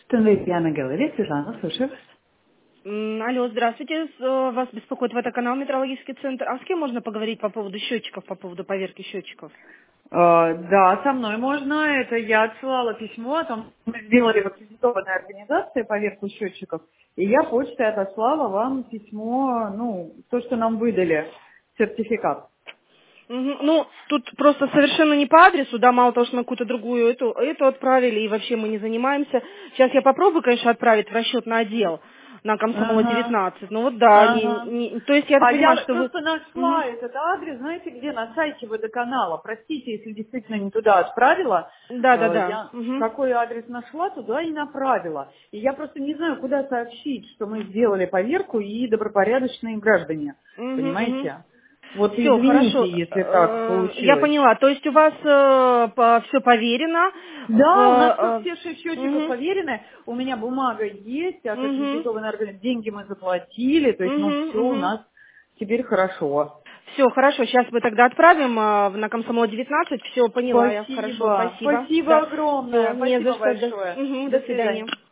Стандарт Яна говорит, Светлана, слушаю вас. Алло, здравствуйте. Вас беспокоит водоканал Метрологический центр. А с кем можно поговорить по поводу счетчиков, по поводу поверки счетчиков? Да, со мной можно. Это я отсылала письмо о том, что мы сделали в аккредитованной организации поверку счетчиков. И я почтой отослала вам письмо, то, что нам выдали, сертификат. Ну, тут просто совершенно не по адресу, да, мало того, что мы какую-то другую эту отправили, и вообще мы не занимаемся. Сейчас я попробую, конечно, отправить в расчетный отдел на Комсомола Ага, 19. Ну вот да, ага. то есть я так А понимаю, я что вы... просто Мгм. нашла этот адрес, знаете где, на сайте водоканала. Простите, если действительно не туда отправила. Да. Я Мгм. какой адрес нашла, туда и направила. И я просто не знаю, куда сообщить, что мы сделали поверку и добропорядочные граждане. Мгм. Понимаете? Вот Все, извините, хорошо. если так Я получилось. поняла. То есть у вас все поверено. Да, у нас все 6 счетчиков Мгм. поверены, у меня бумага есть, от Мгм. аккредитованной организации деньги мы заплатили, то есть, все у нас теперь хорошо. Все, хорошо. Сейчас мы тогда отправим на Комсомол 19. Все, поняла я. Хорошо, Спасибо. спасибо. Спасибо Да. Все, огромное. не за Спасибо что. большое. До До свидания. свидания.